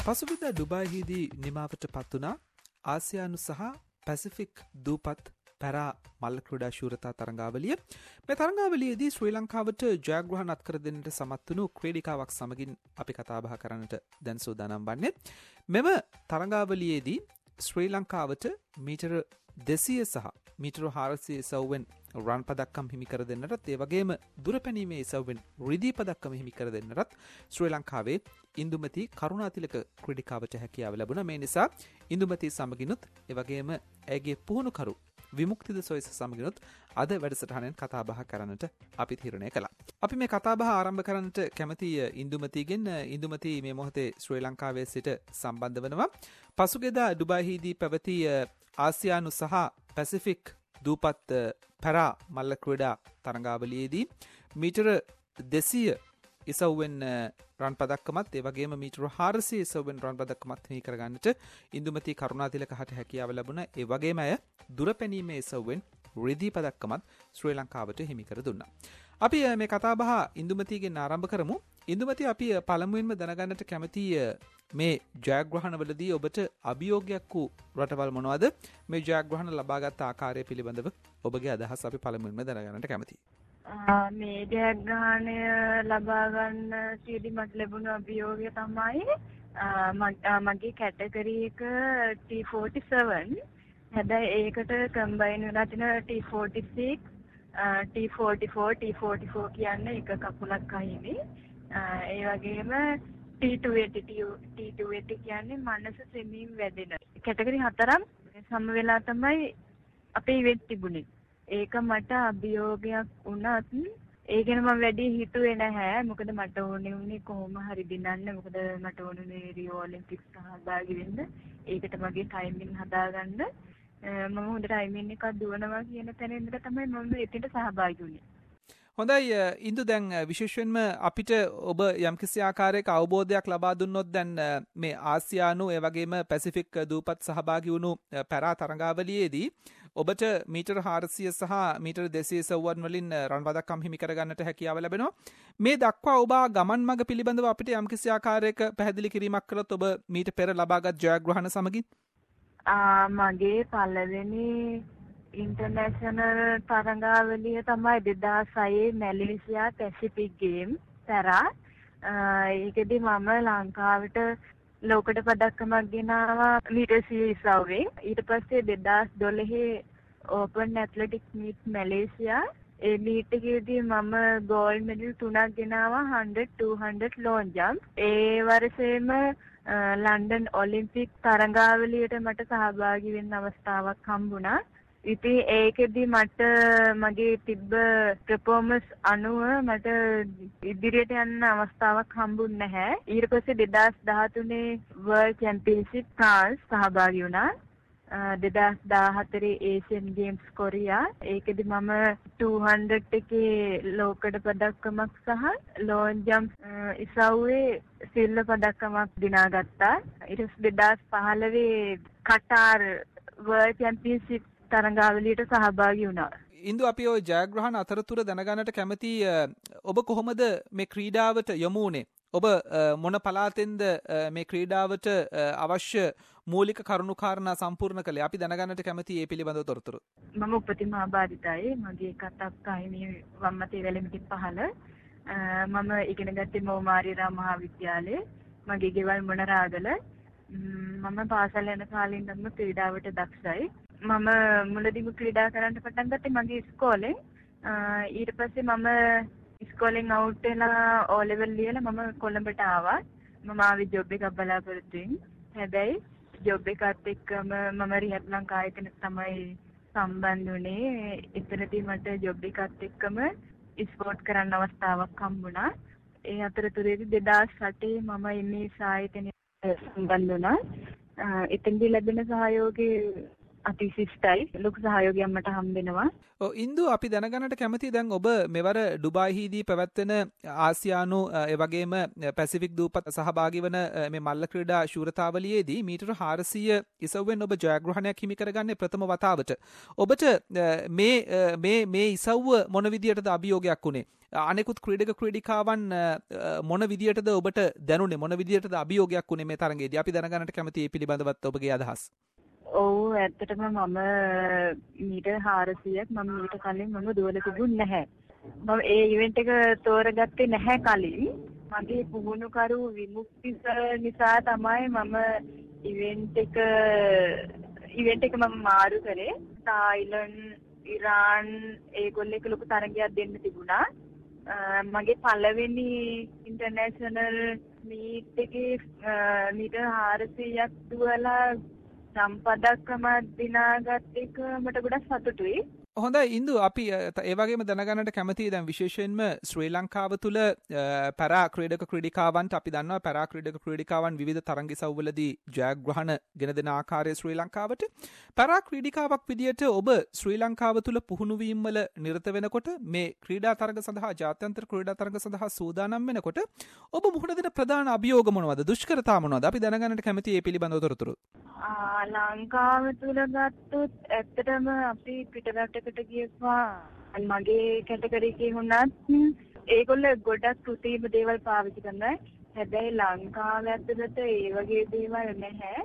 පසුගියදා ඩුබායිහිදී නිමාවට පත් වුණා ආසියානු සහ පැසිෆික් දූපත් පැරා මල්ල ක්‍රීඩා ශූරතා තරඟාවලිය. මේ තරඟාවලියේදී ශ්‍රී ලංකාවට ජයග්‍රහණ අත්කර දෙන්නට සමත් වුණු ක්‍රීඩිකාවක් සමගින් අපි කතා බහ කරන්නට දැන් සූදානම් වන්නේ. මෙම තරඟාවලියේදී ශ්‍රී ලංකාවට මීටර 200 සහ මීටර 400 ඉසව්වෙන් රන් පදක්කම් හිමි කර දෙන්නටත් ඒ වගේම දුරපැනීමේ ඉසව්වෙන් රිදී පදක්කම හිමි කර දෙන්නටත් ශ්‍රී ලංකාවේ ඉන්දුමති කරුණාතිලක ක්‍රීඩිකාවට හැකියාව ලැබුණා. මේ නිසා ඉන්දුමති සමගිනුත් ඒ වගේම ඇගේ පුහුණුකරු විමුක්තිද සොයිස සමගිනුත් අද වැඩසටහනෙන් කතා බහ කරන්නට අපි තීරණය කළා. අපි මේ කතා බහ ආරම්භ කරන්නට කැමති ඉන්දුමතිගෙන්. ඉන්දුමති මේ මොහොතේ ශ්‍රී ලංකාවේ සිට සම්බන්ධ වෙනවා. පසුගියදා ඩුබායිහිදී පැවති ආසියානු සහ පැසිෆික් දූපත් පැරා මල්ල ක්‍රීඩා තරඟාවලියේදී මීටර 200 ඉසව්වෙන් රන් පදක්කමත් ඒ වගේම මීටර 400 ඉසව්වෙන් රන් පදක්කමත් හිමි කරගන්නට ඉන්දුමති කරුණාතිලක හට හැකියාව ලැබුණා. ඒ වගේම අය දුරපැනීමේ ඉසව්වෙන් රිදී පදක්කමත් ශ්‍රී ලංකාවට හිමි කර දුන්නා. අපි මේ කතා බහ ඉන්දුමතිගෙන් ආරම්භ කරමු. ඉන්දුමති, අපි පළමුවෙන්ම දැනගන්නට කැමති මේ ජයග්‍රහණවලදී ඔබට අභියෝගයක් වූ රටවල් මොනවද? මේ ජයග්‍රහණ ලබාගත් ආකාරය පිළිබඳව ඔබගේ අදහස් අපි පළමුවෙන්ම දැනගන්නට කැමතියි. මේ ජයග්‍රහණය ලබා ගන්න සියදී මට ලැබුණු අභියෝගය තමයි මගේ කැටගරි එක T47. හැබැයි ඒකට කම්බයින් වෙලා තියෙන T46, T44, T44 කියන්නේ එක කකුලක් අහිමි. ඒ වගේම T280 කියන්නේ මනස සෙමින් වැදෙන. කැටගරි 4ක් සම වෙලා තමයි අපේ ඉවෙන්ට් තිබුණේ. ඒක මට අභියෝගයක් වුණත් ඒ ගැන මම වැඩි හිතුවේ නැහැ. මොකද මට ඕනේ කොහොම හරි දිනන්න. මොකද මට ඕනේ රියෝ ඔලිම්පික්ස් සහභාගී වෙන්න. ඒකට මගේ ටයිමින් හදාගන්න. මම හොඳ ටයිමින් එකක් දුවනවා කියන තැන ඉඳලා තමයි මම එතනට සහභාගී වුණේ. හොඳයි ඉන්දු, දැන් විශේෂයෙන්ම අපිට ඔබ යම්කිසි ආකාරයක අවබෝධයක් ලබා දුන්නොත් දැන් මේ ආසියානු ඒ වගේම පැසිෆික් දූපත් සහභාගී වුණු පැරා තරඟාවලියේදී ඔබට මීටර 400 සහ මීටර 200 සවුවන් වලින් රන් පදක්කම් හිමි කරගන්නට හැකියාව ලැබෙනවා. මේ දක්වා ඔබ ගමන් මඟ පිළිබඳව අපිට යම්කිසි ආකාරයක පැහැදිලි කිරීමක් කළොත් ඔබ මීට පෙර ලබාගත් ජයග්‍රහණ සමගින්. මගේ පළවෙනි ඉන්ටර්නැෂනල් තරඟාවලිය තමයි 2006 මැලේසියා පැසිෆික් ගේම් පැරා. ඒකෙදි මම ලංකාවට ලෝකඩ පදක්කමක් ගෙනාවා මීටර් 100 ඉසව්වෙන්. ඊට පස්සේ 2012 ඕපන් ඇත්ලටික්ස් මීට් මැලේසියා. ඒ මීට් එකේදී මම ගෝල්ඩ් මෙඩල් 3ක් ගෙනාවා 100, 200 ලෝන් ජම්ප්. ඒ වර්ෂයේම ලන්ඩන් ඔලිම්පික් තරඟාවලියට මට සහභාගී වෙන්න අවස්ථාවක් හම්බුණා. ඉතින් ඒකෙදි මට මගේ තිබ්බ පර්ෆෝමන්ස් අනුව මට ඉදිරියට යන්න අවස්ථාවක් හම්බුන්නේ නැහැ. ඊට පස්සේ 2013 වර්ල්ඩ් චැම්පියන්ෂිප් ෆ්‍රාන්ස් සහභාගී වුණා. 2014 ඒෂියන් ගේම්ස් කොරියා. ඒකෙදි මම 200 එකේ ලෝකඩ පදක්කමක් සහ ලෝන් ජම්ප් ඉසව්වේ සිල්වර් පදක්කමක් දිනාගත්තා. ඊට පස්සේ 2015 කටාර් වර්ල්ඩ් චැම්පියන්ෂිප් තරඟාවලියට සහභාගී වුණා. ඉන්දු, අපි ওই ජයග්‍රහණ අතරතුර දැනගන්නට කැමති ඔබ කොහොමද මේ ක්‍රීඩාවට යොමු වුණේ? ඔබ මොන පළාතෙන්ද මේ ක්‍රීඩාවට අවශ්‍ය මූලික කරුණු කාරණා සම්පූර්ණ කළේ? අපි දැනගන්නට කැමති ඒ පිළිබඳව තොරතුරු. මම උපතින් ආබාධිතයි. මගේ කතාවක් අහිමි වම්මතේ වැලමිටි 5. මම ඉගෙන ගත්තේ මෝමාරිරා මහාවිද්‍යාලයේ. මගේ ගෙවල් මොනරාගල. මම පාසල් යන කාලේ ඉඳන්ම ක්‍රීඩාවට දක්ෂයි. මම මුලදීම ක්‍රීඩා කරන්න පටන් ගත්තේ මගේ ඉස්කෝලේ. ඊට පස්සේ මම ඉස්කෝලෙන් අවුට් වෙලා ඕ ලෙවල් ලියලා මම කොළඹට ආවා. මම ආවේ ජොබ් එකක් බලාපොරොත්තු වෙමින්. හැබැයි ජොබ් එකත් එක්කම මම රිහබ් ලංකා ආයතන තමයි සම්බන්ධ වුණේ. එතනදී මට ජොබ් එකත් එක්කම ස්පෝර්ට් කරන්න අවස්ථාවක් හම්බුණා. ඒ අතරතුරේදී 2008 මම මේ ආයතනයට සම්බන්ධ වුණා. එතෙන්දී ලැබෙන සහයෝගය අතිශිෂ්ටයි. ලොකු සහයෝගයක් මට හම්බෙනවා. ඉන්දු අපි දැනගන්නට කැමති දැන් ඔබ මෙවර ඩුබායිහිදී පැවැත්වෙන ආසියානු ඒ වගේම පැසිෆික් දූපත් සහභාගී වන මේ මල්ල ක්‍රීඩා ශූරතාවලියේදී මීටර 400 ඉසව්වෙන් ඔබ ජයග්‍රහණයක් හිමි කරගන්නේ ප්‍රථම වතාවට. ඔබට මේ ඉසව්ව මොන විදියටද අභියෝගයක් උනේ? අනෙකුත් ක්‍රීඩක ක්‍රීඩිකාවන් මොන විදියටද ඔබට දැනුනේ? මොන විදියටද අභියෝගයක් උනේ මේ තරඟයේදී? අපි දැනගන්නට කැමති මේ පිළිබඳවත් ඔබගේ අදහස්. ඔව් ඇත්තටම මම මීටර් 400ක් මම ඊට කලින් මම දුවලා තිබුණ නැහැ. මම ඒ ඉවෙන්ට් එක තෝරගත්තේ නැහැ කලින්. මගේ පුහුණුකරු විමුක්ති නිසා තමයි මම ඉවෙන්ට් එක මම මාරු කරේ. තායිලන්ඩ්, ඉරාන් ඒගොල්ලෝ එක ලොකු තරගයක් දෙන්න තිබුණා. මගේ පළවෙනි ඉන්ටර්නැෂනල් මීට් එකේ මීටර් 400ක් දුවලා සම්පදක්කම දිනාගත් එක මට ගොඩක් සතුටුයි. හොඳයි ඉන්දු අපි ඒ වගේම දැනගන්නට කැමතියි දැන් විශේෂයෙන්ම ශ්‍රී ලංකාව තුළ පැරා ක්‍රීඩක ක්‍රීඩිකාවන්ට අපි දන්නවා පැරා ක්‍රීඩක ක්‍රීඩිකාවන් විවිධ තරඟ ඉසව්වලදී ජයග්‍රහණ ගෙන දෙන ආකාරය ශ්‍රී ලංකාවට පැරා ක්‍රීඩිකාවක් විදියට ඔබ ශ්‍රී ලංකාව තුළ පුහුණු වීම වල නිරත වෙනකොට මේ ක්‍රීඩා තරඟ සඳහා ජාත්‍යන්තර ක්‍රීඩා තරඟ සඳහා සූදානම් වෙනකොට ඔබ මුහුණ දෙන ප්‍රධාන අභියෝග මොනවද? දුෂ්කරතා මොනවද? අපි දැනගන්නට කැමතියි මේ පිළිබඳව තොරතුරු. ලංකාව තුළ ගත්තොත් ඇත්තටම අපි පිටරටකට ගියපුවා මගේ කැටගරි එකේ වුණත් ඒගොල්ලෝ ගොඩක් කෘත්‍රිම දේවල් පාවිච්චි කරනවා. හැබැයි ලංකාව ඇතුළත ඒ වගේ දේවල් නැහැ.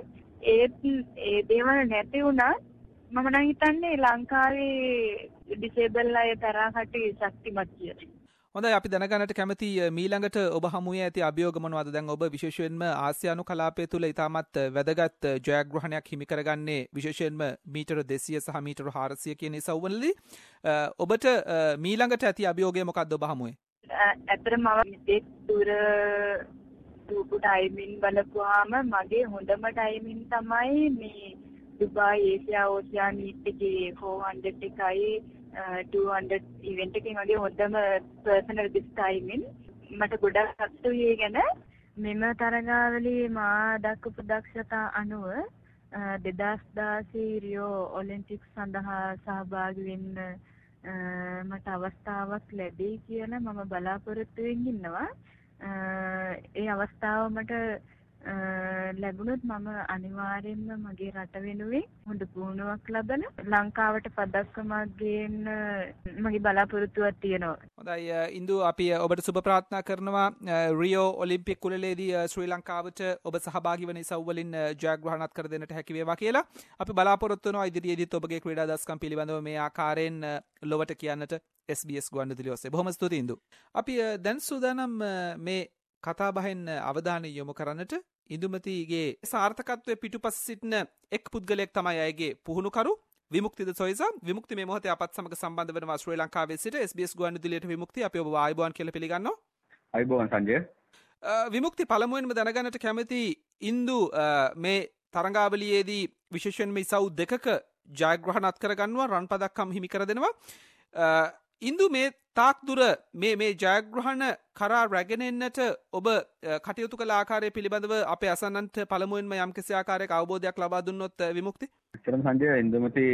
ඒ දේවල් නැති වුණත් මම නම් හිතන්නේ ලංකාවේ ඩිසේබල් අය තරහ කටි ශක්තිමත් කියලා. හොඳයි අපි දැනගන්නට කැමති මීළඟට ඔබ හමුවේ ඇති අභියෝග මොනවද? දැන් ඔබ විශේෂයෙන්ම ආසියානු කලාපය තුළ ඉතාමත් වැදගත් ජයග්‍රහණයක් හිමි කරගන්නේ විශේෂයෙන්ම මීටර 200 සහ මීටර 400 කියන ඉසව්වලදී. ඔබට මීළඟට ඇති අභියෝගය මොකක්ද ඔබ හමුවේ? ඇත්තටම මම දුර දුපු ටයිමින් බලපුවාම මගේ හොඳම ටයිමින් තමයි මේ දුබායි ඒසියා ඕසියාන් මීට් එකේ 400 එකයි 200 ඉවෙන්ට් එකේ මගේ හොඳම පර්සනල් බෙස්ට් ටයිමින්. මට ගොඩක් සතුටුයි ඒ ගැන. මෙම තරගාවලියේ මා දක්වපු දක්ෂතා අනුව 2016 රියෝ ඔලිම්පික් සඳහා සහභාගී වෙන්න මට අවස්ථාවක් ලැබෙයි කියලා මම බලාපොරොත්තු වෙමින් ඉන්නවා. ඒ අවස්ථාව මට ලැබුණොත් මම අනිවාර්යෙන්ම මගේ රට වෙනුවෙන් හොඳ පුහුණුවක් ලබන ලංකාවට පදක්කමක් ගේන්න මගේ බලාපොරොත්තුවක් තියෙනවා. හොඳයි ඉන්දු අපි ඔබට සුබ ප්‍රාර්ථනා කරනවා රියෝ ඔලිම්පික් කුලලේදී ශ්‍රී ලංකාවට ඔබ සහභාගී වන ඉසව් වලින් ජයග්‍රහණත් කර දෙන්නට හැකි වේවා කියලා. අපි බලාපොරොත්තු වෙනවා ඉදිරියේදීත් ඔබගේ ක්‍රීඩා දස්කම් පිළිබඳව මේ ආකාරයෙන් ලොවට කියන්නට SBS ගුවන්විදුලිය ඔස්සේ. බොහොම ස්තුතියි ඉන්දු. අපි දැන් සූදානම් මේ කතා බහෙන් අවධානය යොමු කරන්නට ඉන්දුමතිගේ සාර්ථකත්වයේ පිටුපස සිටින එක් පුද්ගලයෙක් තමයි අයගේ පුහුණුකරු විමුක්තිද සොයිසා. විමුක්ති මේ මොහොතේ අපත් සමග සම්බන්ධ වෙනවා ශ්‍රී ලංකාවේ සිට SBS ගුවන්විදුලියට. විමුක්ති අපි ඔබ ආයුබෝවන් කියලා පිළිගන්නවා. ආයුබෝවන් සංජය. විමුක්ති පළමුවෙන්ම දැනගන්නට කැමති ඉන්දු මේ තරඟාවලියේදී විශේෂයෙන්ම ඉසව් දෙකක ජයග්‍රහණත් කරගන්නවා රන් පදක්කම් හිමි කර දෙනවා. ඉන්දු මේ තාක් දුර මේ ජයග්‍රහණ කරා රැගෙන එන්නට ඔබ කටයුතු කළ ආකාරය පිළිබඳව අපේ අසන්නන්ට පළමුවෙන්ම යම්කිසි ආකාරයක අවබෝධයක් ලබා දුන්නොත් විමුක්ති. ඇත්තටම සංජය ඉන්දුමති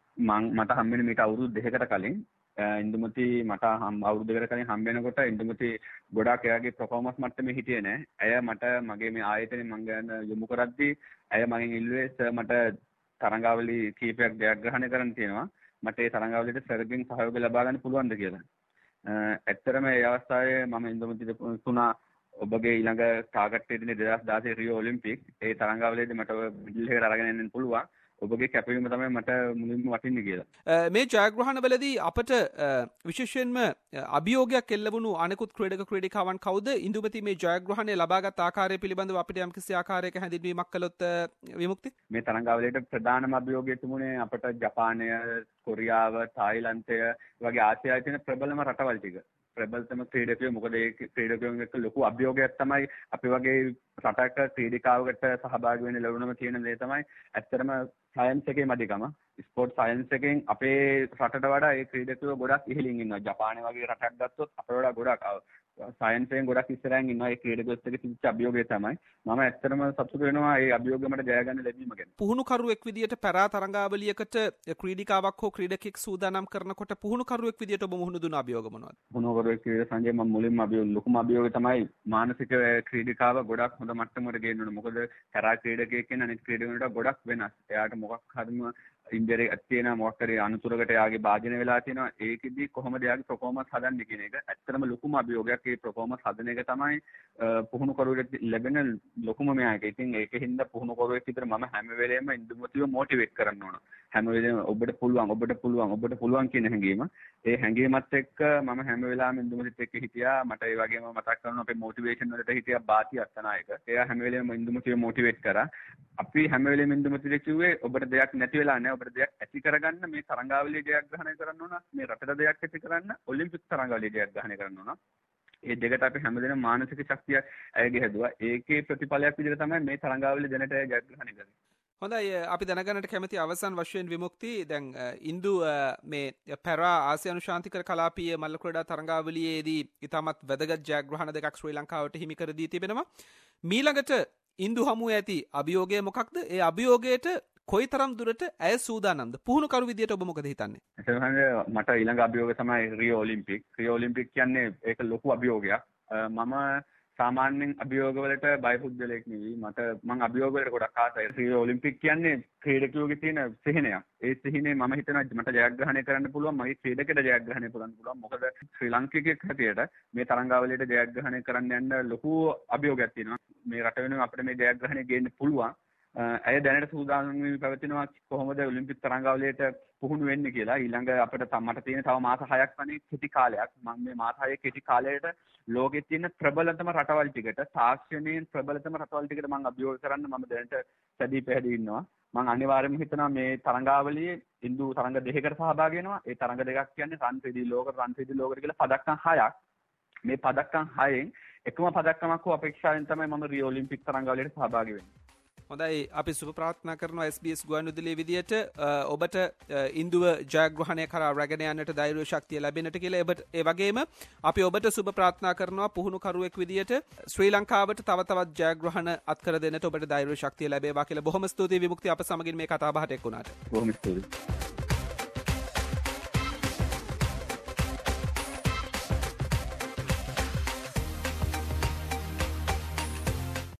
මට හම්බෙන්නේ මීට අවුරුදු 2කට කලින් ඉන්දුමති මට අවුරුදු 2කට කලින් හම්බ වෙනකොට ඉන්දුමති ගොඩාක් එයාගේ පර්ෆෝමන්ස් මට්ටමේ හිටියේ නෑ. ඇය මට මගේ මේ ආයතනයේ මම ගැන යොමු කරද්දී ඇය මගෙන් ඉල්ලුවේ සර් මට තරඟාවලි කීපයක් ජයග්‍රහණය කරන්න තියෙනවා. මට ඒ තරඟාවලියට සර්ගෙන් සහයෝගය ලබා ගන්න පුළුවන්ද කියලා. ඇත්තටම ඒ අවස්ථාවේ මම ඉන්දුමතිට තුනා ඔබගේ ඊළඟ ටාගට් එකේ තියෙන 2016 රියෝ ඔලිම්පික් ඒ තරඟාවලියේදී මට මිඩල් එකට අරගෙන එන්න පුළුවන්. ඔබගේ කැපවීම තමයි මට මුලින්ම වටින්නේ කියලා. මේ ජයග්‍රහණවලදී අපට විශේෂයෙන්ම අභියෝගයක් එල්ල වුණු අනෙකුත් ක්‍රීඩක ක්‍රීඩිකාවන් කවුද? ඉන්දුමති මේ ජයග්‍රහණය ලබාගත් ආකාරය පිළිබඳව අපිට යම්කිසි ආකාරයක හැඳින්වීමක් කළොත් විමුක්ති. මේ තරඟාවලියට ප්‍රධානම අභියෝගය තිබුණේ අපට ජපානය, කොරියාව, තායිලන්තය වගේ ආසියාවේ තියෙන ප්‍රබලම රටවල් ටික. ප්‍රබලතම ක්‍රීඩකයෝ මොකද ඒ ක්‍රීඩකයන් එක්ක ලොකු අභියෝගයක් තමයි අපි වගේ රටක ක්‍රීඩිකාවකට සහභාගී වෙන්න ලැබුණම තියෙන දේ තමයි ඇත්තටම සයන්ස් එකේ මැදිකම. ස්පෝර්ට් සයන්ස් එකෙන් අපේ රටට වඩා ඒ ක්‍රීඩකයෝ ගොඩක් ඉහළින් ඉන්නවා. ජපානය වගේ රටක් ගත්තොත් අපට වඩා ගොඩක් සයන්ස් එකෙන් ගොඩක් ඉස්සරහින් ඉන්නවා. ඒ ක්‍රීඩකයොත් එක්ක තිබිච්ච අභියෝගය තමයි මම ඇත්තටම සතුටු වෙනවා ඒ අභියෝගය මට ජය ගන්න ලැබීම ගැන. පුහුණුකරුවෙක් විදියට පැරා තරඟාවලියකට ක්‍රීඩිකාවක් හෝ ක්‍රීඩකෙක් සූදානම් කරනකොට පුහුණුකරුවෙක් විදියට ඔබ මුහුණ දුන අභියෝග මොනවද? පුහුණුකරුවෙක් විදියට සංජය මම මුලින්ම ලොකුම අභියෝගය තමයි මානසික ක්‍රීඩිකාව ගොඩක් හොඳ මට්ටමකට ගේන්න ඕන. මොකද පැරා ක්‍රීඩකයෙක් කියන අනිත් ක්‍රීඩකයන්ට ගොඩක් වෙනස්. එයාට මොකක් හරිම ඉන්ජරි එකක් තියෙනවා, මොකක් හරි අනුතුරකට එයාගේ භාජනය වෙලා තියෙනවා. ඒකෙදි කොහොමද එයාගේ පර්ෆෝමන්ස් හදන්නේ කියන එක ඇත්තටම ලොකුම අභියෝගයක්. ඒ පර්ෆෝමන්ස් හදන එක තමයි පුහුණුකරුවෙක් ලැබෙන ලොකුම මෙයාක. ඉතින් ඒකෙන්ද පුහුණුකරුවෙක් විතර මම හැම වෙලේම ඉන්දුමතිව මොටිවේට් කරන්න ඕන. හැම වෙලේම ඔබට පුළුවන් කියන හැඟීම. ඒ හැඟීමත් එක්ක මම හැම වෙලාවෙම ඉන්දුමතිත් එක්ක හිටියා. මට ඒ වගේම මතක් කරනවා අපේ මොටිවේෂන් වලට හිටියා බාති අත්තනායක. එයා හැම වෙලේම ඉන්දුමතිව මොටිවේට් කරා. අපි හැම වෙලේම ඉන්දුමතිට කිව්වේ ඔබට දෙයක් නැති වෙලා නැහැ. ඔබට දෙයක් ඇති කරගන්න මේ තරඟාවලියේ ජයග්‍රහණය කරන්න ඕන. මේ රටට දෙයක් ඇති කරන්න ඔලිම්පික් තරඟාවලියේ ජයග්‍රහණය කරන්න ඕන. ඒ දෙකට අපි හැමදෙනාම මානසික ශක්තිය ඇයගේ හැදුවා. ඒකේ ප්‍රතිඵලයක් විදිහට තමයි මේ තරඟාවලිය දැනට ජයග්‍රහණය කරන්නේ. හොඳයි, අපි දැනගන්නට කැමති අවසන් වශයෙන් විමුක්ති දැන් ඉන්දු මේ පැරා ආසියානු ශාන්තිකර කලාපීය මල්ල ක්‍රීඩා තරඟාවලියේදී ඉතාමත් වැදගත් ජයග්‍රහණ දෙකක් ශ්‍රී ලංකාවට හිමි කර දී තිබෙනවා. මීළඟට ඉන්දු හමුවේ ඇති අභියෝගය මොකක්ද? ඒ අභියෝගයට කොයිතරම් දුරට ඇය සූදානම්ද? පුහුණුකරු විදියට ඔබ මොකද හිතන්නේ? මට ඊළඟ අභියෝගය තමයි රියෝ ඔලිම්පික්. රියෝ ඔලිම්පික් කියන්නේ ඒක ලොකු අභියෝගයක්. මම සාමාන්‍යයෙන් අභියෝග වලට බය පුද්ගලයෙක් නෙවෙයි. මම අභියෝග වලට ගොඩක් ආසයි. රියෝ ඔලිම්පික් කියන්නේ ක්‍රීඩකයෝගේ තියෙන සිහිනයක්. ඒ සිහිනේ මම හිතනවා මට ජයග්‍රහණය කරන්න පුළුවන්. මගේ ක්‍රීඩකයට ජයග්‍රහණය කරන්න පුළුවන්. මොකද ශ්‍රී ලාංකිකයෙක් හැටියට මේ තරඟාවලියට ජයග්‍රහණය කරන්න යන්න ලොකු අභියෝගයක් තියෙනවා. මේ රට වෙනුවෙන් අපිට මේ ජයග්‍රහණය ගේන්න පුළුවන්. ඇය දැනට සූදානම් වී පැවතිනවා කොහොමද ඔලිම්පික් තරඟාවලියට පුහුණු වෙන්නේ කියලා. ඊළඟ අපිට මට තියෙන තව මාස 6ක් වගේ කෙටි කාලයක්. මම මේ මාස 6 කෙටි කාලයට ලෝකෙේ තියෙන ප්‍රබලතම රටවල් ටිකට, තාක්ෂණයෙන් ප්‍රබලතම රටවල් ටිකට මම අභියෝග කරන්න මම දැනට සැදී පැහැදී ඉන්නවා. මම අනිවාර්යයෙන්ම හිතනවා මේ තරඟාවලියේ ඉන්දු තරඟ දෙකකට සහභාගී වෙනවා. ඒ තරඟ දෙකක් කියන්නේ රන් රිදී ලෝකට කියලා පදක්කම් 6ක්. මේ පදක්කම් 6න් එකම පදක්කමක් හෝ අපේක්ෂාවෙන් තමයි මම රියෝ ඔලිම්පික් තරඟාවලියට සහභාගී වෙන්නේ. හොඳයි, අපි සුබ ප්‍රාර්ථනා කරනවා SBS ගුවන්විදුලිය විදියට ඔබට ඉන්දුව ජයග්‍රහණය කරා රැගෙන යන්නට ධෛර්ය ශක්තිය ලැබෙන්නට කියලා. ඒ වගේම අපි ඔබට සුබ ප්‍රාර්ථනා කරනවා පුහුණුකරුවෙක් විදියට ශ්‍රී ලංකාවට තව තවත් ජයග්‍රහණ අත්කර දෙන්නට ඔබට ධෛර්ය ශක්තිය ලැබේවා කියලා. බොහොම ස්තුතියි විමුක්ති අප සමගින් මේ කතා බහට එක්ුණාට. බොහොම ස්තුතියි.